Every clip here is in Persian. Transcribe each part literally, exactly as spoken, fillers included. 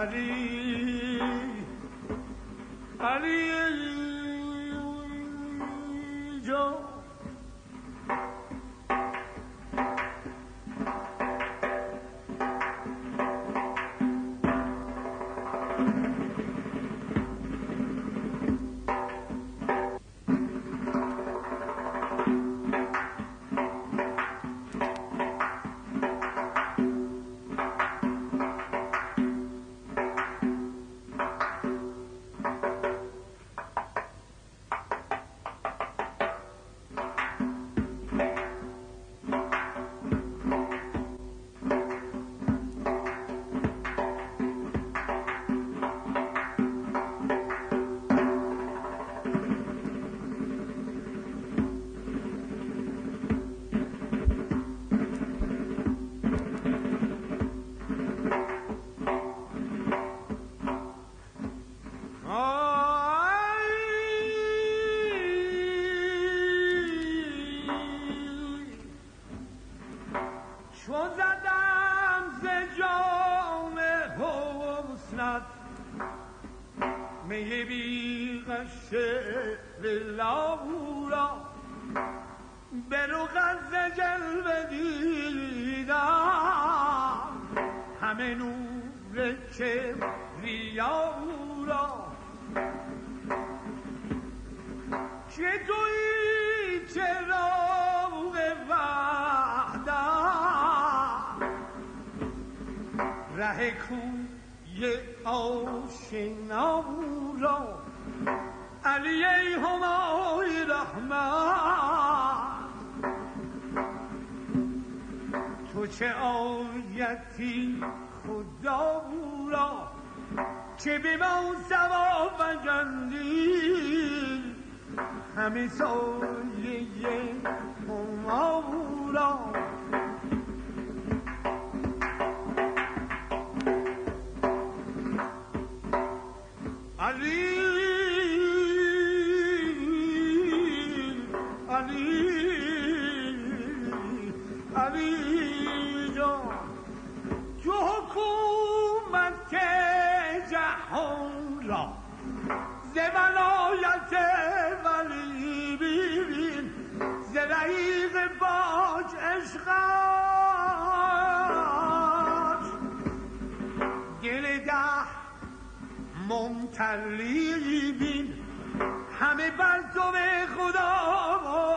علی علی جان می بی غش لورا به رغز جلوه دیدم همه نور کبریا را چه تویی چراغ وحدت ره کوی آشنا را علی همای رحمت تو چه آیتی خدا را که به ما ثواب فگندی همه سایه هما را علی علی علی جان تو حکومت جهان را ز ولایت ولی ببین ز رحیق باج عشقش گل ده ممتلی بین همه بر تو به خدا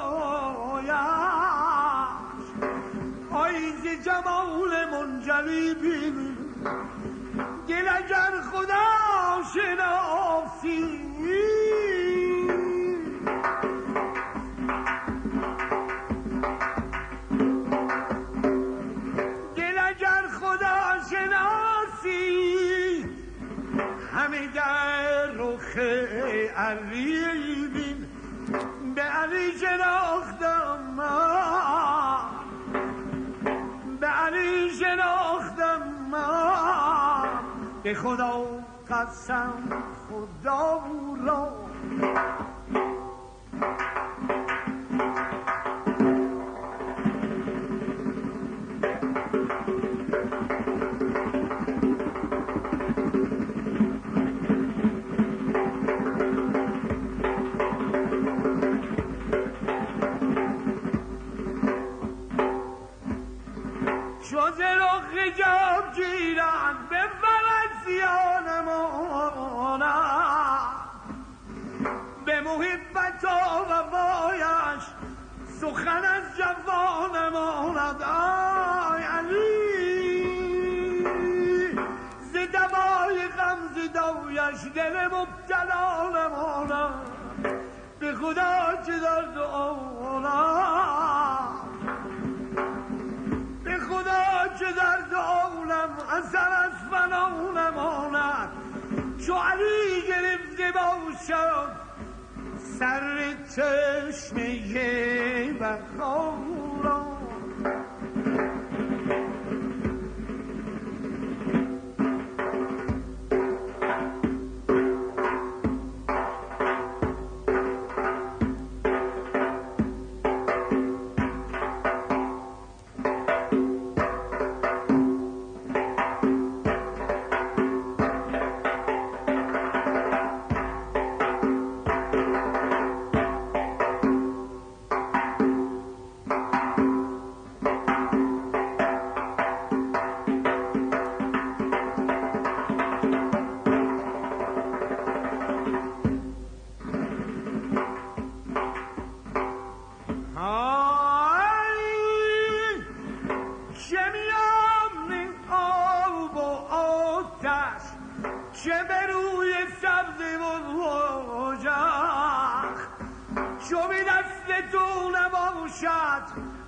بایش آیز جمال منجلی بین گل اگر خدا شناسی گل اگر خدا شناسی همه در رخ علی بین به علی شناختم من به علی شناختم من به خدا قسم خدا را شد رخ جاب گیرم به فلسیان مانم به محبت و وفایش سخن از جوان ماند آی علی ز دوای غم ز دویش دل مبتلا نماند به خدا چه درد آنم به خدا چه درد عالم اثر از فنا نماند چو علی گرفته باشد سر چشمه بقا را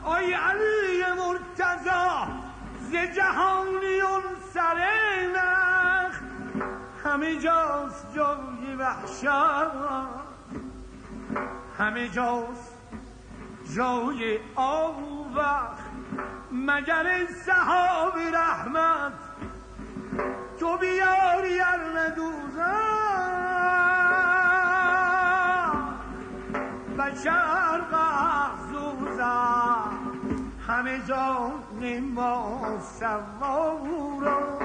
آی علی مرتضی ز جهانیون سر نخ همه جاست جای وحشت همه جاست جای آوخ مگر صحاب رحمت تو بیاری ارمدوزه بشر غزوزه همه جان ما سوارا